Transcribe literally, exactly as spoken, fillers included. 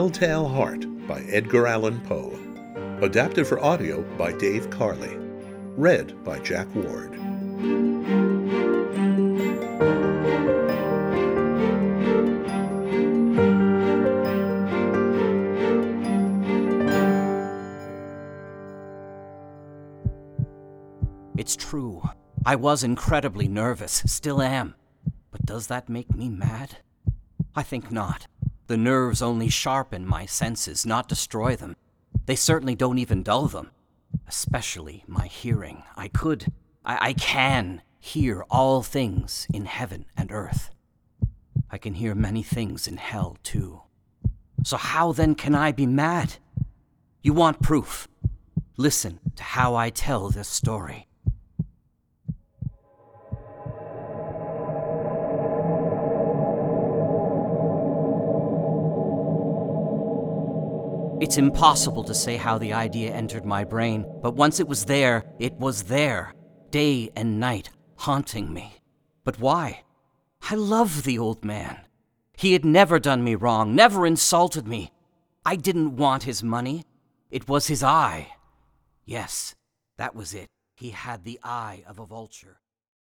Telltale Heart by Edgar Allan Poe. Adapted for audio by Dave Carley. Read by Jack Ward. It's true. I was incredibly nervous, still am. But does that make me mad? I think not. The nerves only sharpen my senses, not destroy them. They certainly don't even dull them. Especially my hearing. I could, I, I can hear all things in heaven and earth. I can hear many things in hell, too. So how then can I be mad? You want proof? Listen to how I tell this story. It's impossible to say how the idea entered my brain, but once it was there, it was there, day and night, haunting me. But why? I love the old man. He had never done me wrong, never insulted me. I didn't want his money. It was his eye. Yes, that was it. He had the eye of a vulture.